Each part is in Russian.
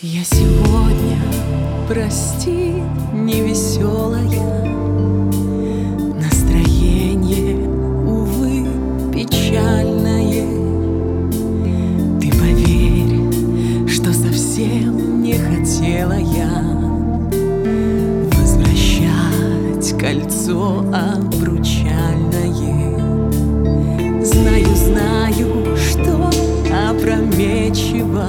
Я сегодня, прости, невеселая, настроение, увы, печальное. Ты поверь, что совсем не хотела я возвращать кольцо обручальное. Знаю, что опрометчиво,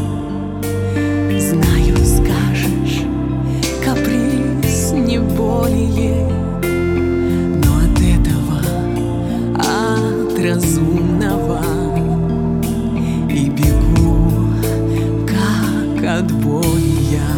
знаю, скажешь, каприз не более, но от этого, от разумного и бегу, как от боли я.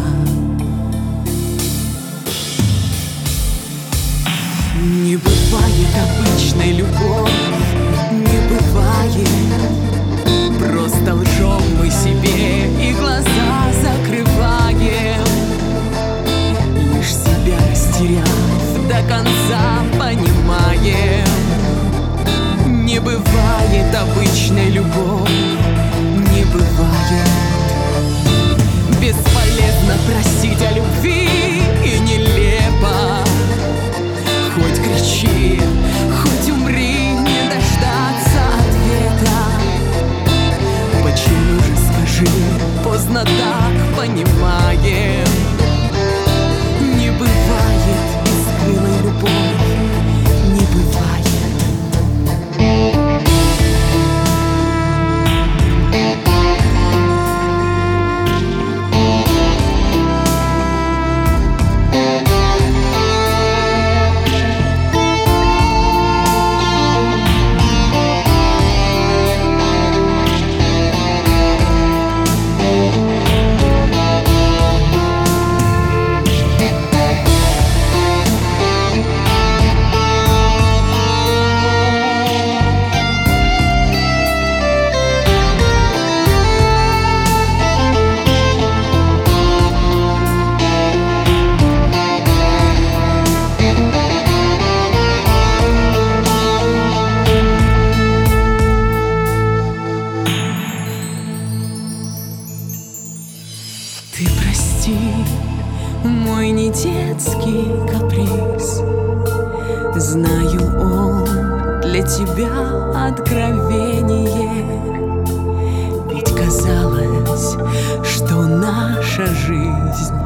Не бывает обычной любовь, не бывает. Просто лжем мы себе и глаза закрываем, лишь себя растеряв, до конца понимаем. Не бывает обычной любовь, не бывает. Бесполезно просить о любви и нелепо. Хоть кричи, хоть умри, не дождаться ответа. Почему же, скажи, поздно так понимаем? Не бывает бескрылой любовь, не бывает. Ты прости мой недетский каприз. Знаю, он для тебя откровение. Ведь казалось, что наша жизнь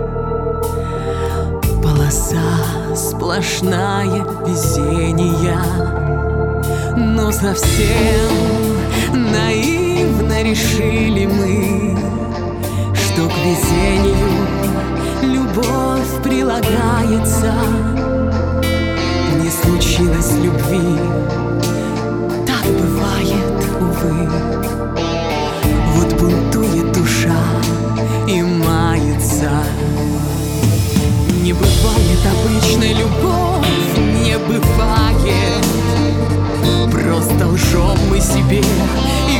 полоса сплошная везения. Но совсем наивно решили мы, что к везению любовь прилагается. Не случилось любви, так бывает, увы. Вот бунтует душа и мается. Не бывает обычной любовь, не бывает. Просто лжем мы себе